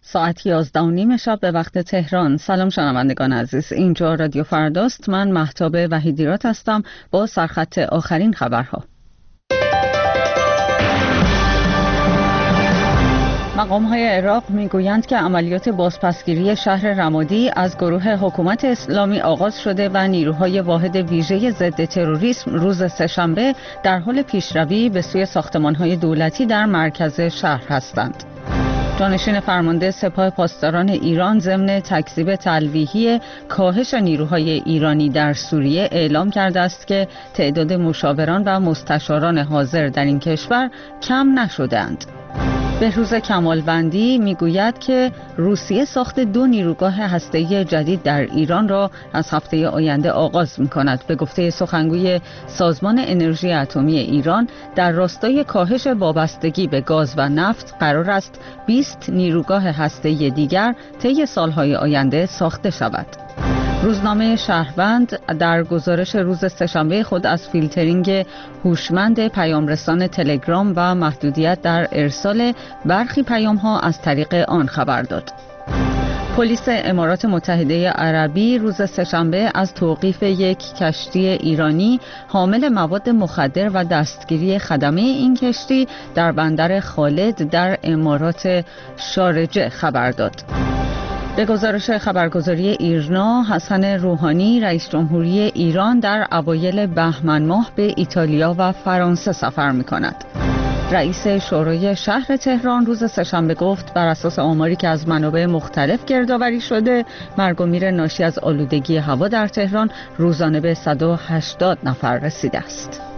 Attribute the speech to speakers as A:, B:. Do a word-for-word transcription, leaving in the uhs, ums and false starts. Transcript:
A: ساعت یازده و نیم شب به وقت تهران. سلام شنوندگان عزیز، اینجا رادیو فرداست. من مهتاب وحیدیرات هستم با سرخط آخرین خبرها. مقام‌های عراق می‌گویند که عملیات بازپسگیری شهر رمادی از گروه حکومت اسلامی آغاز شده و نیروهای واحد ویژه ضد تروریسم روز سه‌شنبه در حال پیشروی به سوی ساختمان‌های دولتی در مرکز شهر هستند. جانشین فرمانده سپاه پاسداران ایران ضمن تکذیب تلویحی کاهش نیروهای ایرانی در سوریه اعلام کرده است که تعداد مشاوران و مستشاران حاضر در این کشور کم نشدند. بهروز کمالوندی میگوید که روسیه ساخت دو نیروگاه هسته‌ای جدید در ایران را از هفته آینده آغاز می‌کند. به گفته سخنگوی سازمان انرژی اتمی ایران، در راستای کاهش وابستگی به گاز و نفت قرار است بیست نیروگاه هسته‌ای دیگر طی سال‌های آینده ساخته شود. روزنامه شهروند در گزارش روز سه‌شنبه خود از فیلترینگ هوشمند پیامرسان تلگرام و محدودیت در ارسال برخی پیام‌ها از طریق آن خبر داد. پلیس امارات متحده عربی روز سه‌شنبه از توقیف یک کشتی ایرانی حامل مواد مخدر و دستگیری خدمه این کشتی در بندر خالد در امارات شارجه خبر داد. به گزارش خبرگزاری ایرنا، حسن روحانی رئیس جمهوری ایران در اوایل بهمن ماه به ایتالیا و فرانسه سفر می‌کند. رئیس شورای شهر تهران روز سه‌شنبه گفت بر اساس آماری که از منابع مختلف گردآوری شده، مرگ و میر ناشی از آلودگی هوا در تهران روزانه به صد و هشتاد نفر رسیده است.